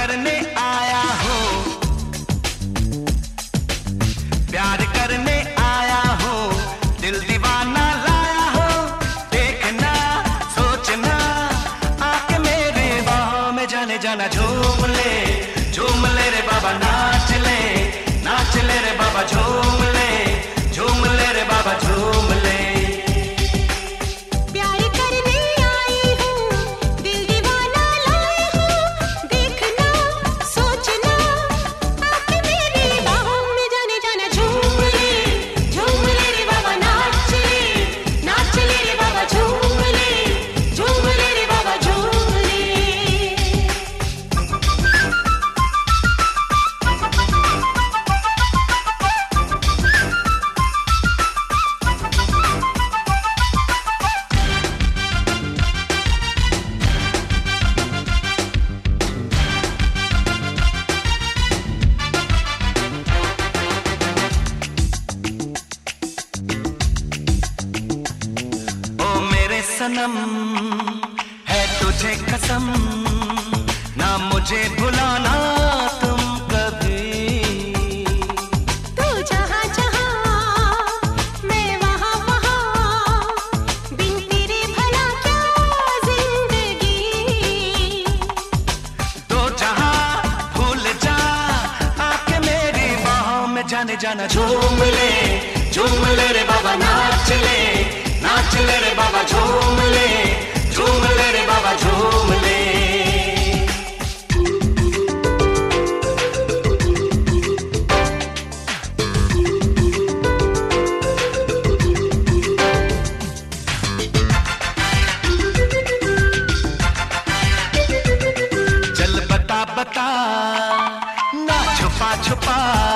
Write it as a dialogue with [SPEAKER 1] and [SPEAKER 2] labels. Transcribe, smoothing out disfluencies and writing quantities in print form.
[SPEAKER 1] करने आया हूँ, प्यार करने आया हूँ, दिल दीवाना लाया हूँ। देखना सोचना आके मेरे बाहों में जाने जाना झूम ले रे बाबा नाच ले रे बाबा झूम ले रे बाबा झूम ले। सनम है तुझे कसम, ना मुझे भुलाना तुम कभी।
[SPEAKER 2] तू जहाँ जहाँ मैं वहाँ वहाँ, बिन तेरे भला क्या जिंदगी।
[SPEAKER 1] तो जहाँ भूल जा आके मेरी बाहों में जाने जाना झूम ले रे बाबा नाच ले रे बाबा झूम ले रे बाबा झूम ले। चल बता ना छुपा छुपा